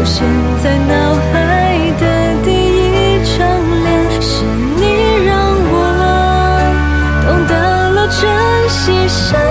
浮现在脑海的第一张脸，是你让我懂得了珍惜。